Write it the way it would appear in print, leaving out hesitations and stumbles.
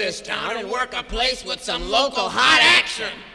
this town and work a place with some local hot action.